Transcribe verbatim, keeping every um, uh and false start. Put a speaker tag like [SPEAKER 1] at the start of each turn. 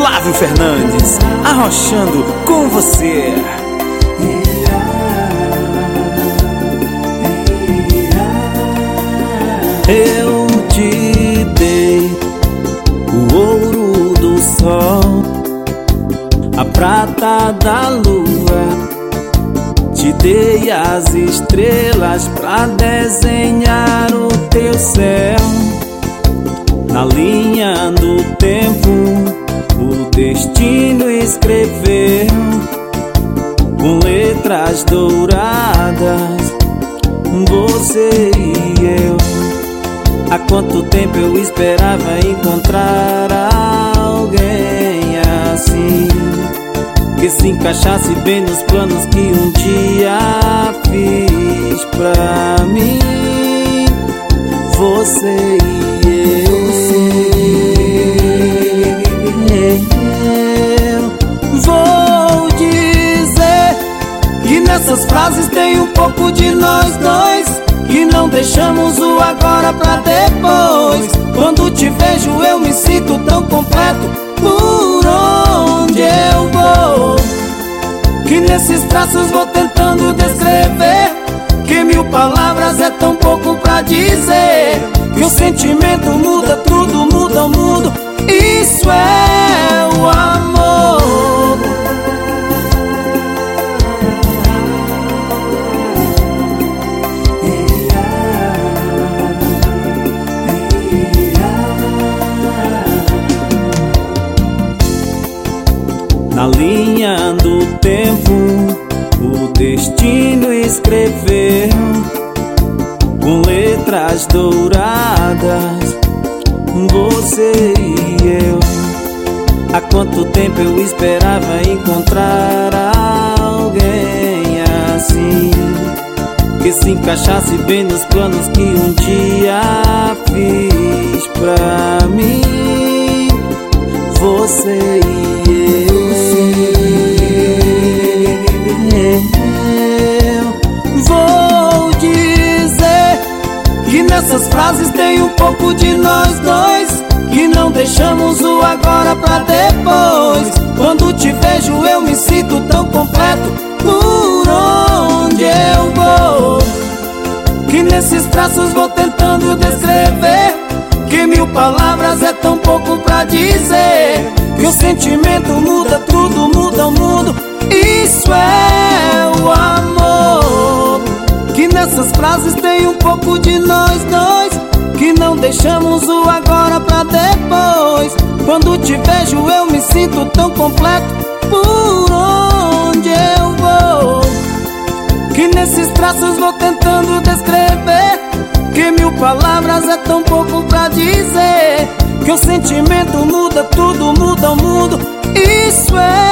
[SPEAKER 1] Flávio Fernandes, arrochando com você. Eu te dei o ouro do sol, a prata da lua, te dei as estrelas pra desenhar o teu céu. Na linha do tempo o destino escreveu com letras douradas, você e eu. Há quanto tempo eu esperava encontrar alguém assim, que se encaixasse bem nos planos que um dia fiz pra mim. Você e eu, eu vou dizer que nessas frases tem um pouco de nós dois, que não deixamos o agora pra depois. Quando te vejo eu me sinto tão completo por onde eu vou, que nesses traços vou tentando descrever, que mil palavras é tão pouco pra dizer, que o sentimento muda tudo, muda o mundo, isso é o amor. Na linha do tempo o destino escreveu com letras douradas, você e eu. Há quanto tempo eu esperava encontrar alguém assim, que se encaixasse bem nos planos que um dia fiz pra mim. Você e eu, eu vou dizer que nessas frases tem um pouco de nós dois, que não deixamos o agora pra depois. Quando te vejo eu me sinto tão completo por onde eu vou, que nesses traços vou tentando descrever, que mil palavras é tão pouco pra dizer, que o sentimento muda tudo, muda o mundo, isso é o amor. Que nessas frases tem um pouco de nós dois, que não deixamos o agora pra depois. Quando te vejo eu me sinto tão completo por onde eu vou, que nesses traços vou tentando descrever, que mil palavras é tão pouco pra dizer, que o sentimento muda tudo, muda o mundo, isso é